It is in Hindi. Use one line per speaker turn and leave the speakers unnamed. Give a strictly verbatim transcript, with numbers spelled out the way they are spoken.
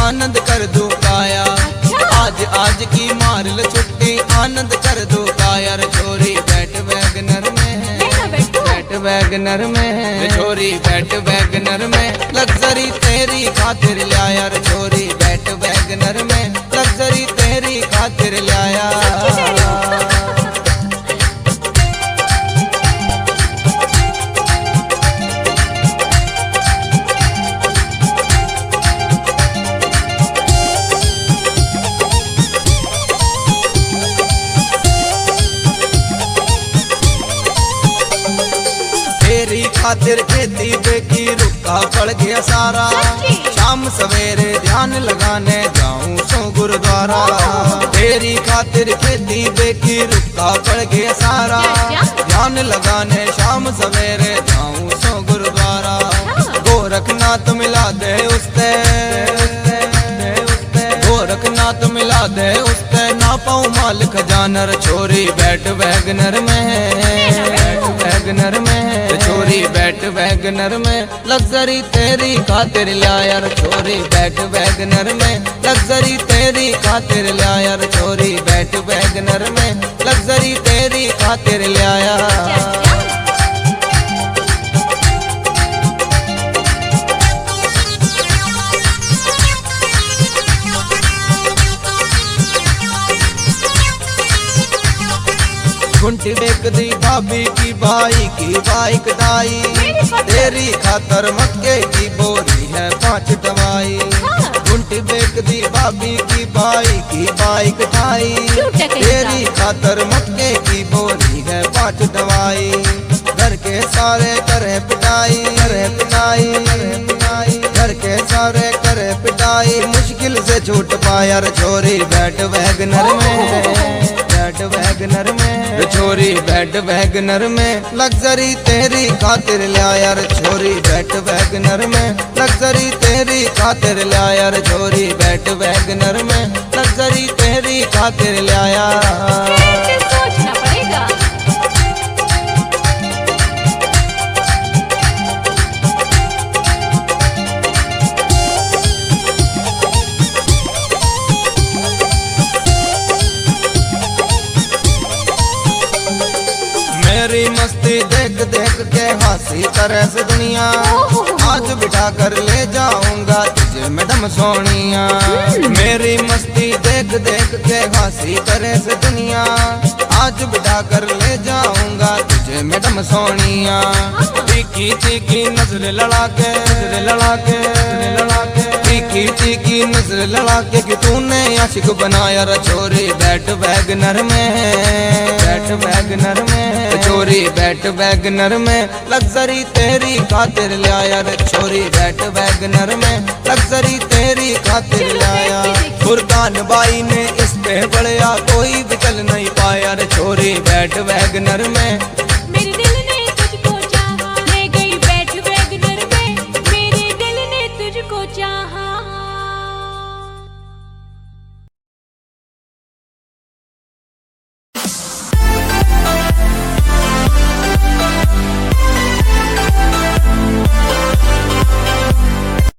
आनंद कर दो काया। आज आज की मार ल छुट्टी आनंद कर दो काया। रे छोरी बैठ वैगनर में, बैठ वैगनर में, रे छोरी बैठ वैगनर में, लग्जरी तेरी खातिर लाया। रे छोरी बैठ वैगनर में, लग्जरी तेरी खातिर लाया। तेरी खातिर खेती बेकी रुका पड़ गया सारा। शाम सवेरे ध्यान लगाने जाऊं सो गुरुद्वारा। तेरी खातिर खेती बेकी रुका पड़ गया सारा। ध्यान लगाने शाम सवेरे जाऊं सो गुरुद्वारा। गोरखनाथ मिला दे उसते, गोरखनाथ मिला दे उसते, ना पाऊं माल खजानर। छोरी बैठ वैगनर में, बैठ वैगनर में, छोरी बैठ वैगनर में, लग्जरी तेरी खातिर लाया। छोरी बैठ वैगनर में, लग्जरी तेरी खातिर लाया। छोरी बैठ वैगनर में, लग्जरी तेरी खातिर लाया। घुंटी बेक दी भाभी की भाई की बाइक दाई। तेरी खातर मक्के की बोरी है पांच दवाई। घुंटी बेक दी भाभी की भाई की बाइक दाई। तेरी खातर मक्के की बोरी है पांच दवाई। घर के सारे करे पिटाई, करे पिटाई, करे पिटाई, घर के सारे करे पिटाई। मुश्किल से छूट पाया। छोरी बैठ वैगनर में, बैठ वैगनर में, छोरी बैठ वैगनर में, लग्जरी तेरी खातिर लाया। छोरी बैठ वैगनर में, लग्जरी तेरी खातिर लाया। छोरी बैठ वैगनर में, लग्जरी तेरी खातिर लाया।
सोचना पड़ेगा।
मेरी मस्ती देख देख के हंसी तरह से दुनिया। आज बिठा कर ले जाऊंगा तुझे मैडम सोनिया। मेरी मस्ती देख देख के हंसी तरह से दुनिया। आज बिठा कर ले जाऊंगा तुझे मैडम सोनिया। तीखी तीखी नजर लड़ा के, नजर लड़ा के, नजर लड़ा के, तीखी तीखी नजर लड़ा के कि तूने आशिक बनाया। छोरी बैठ वैगनर में, बैठ वैगनर में, छोरी बैठ वैगनर में, लग्जरी तेरी खातिर लाया। छोरी बैठ वैगनर में, लग्जरी तेरी खातिर लाया। फुरकान बाई ने इस पे बढ़िया कोई भी चल नहीं पाया। छोरी बैठ वैगनर में,
मेरे दिल ने तुझको चाहा, ले गई बैठ वैगनर में, मेरे दिल ने तुझको चाहा।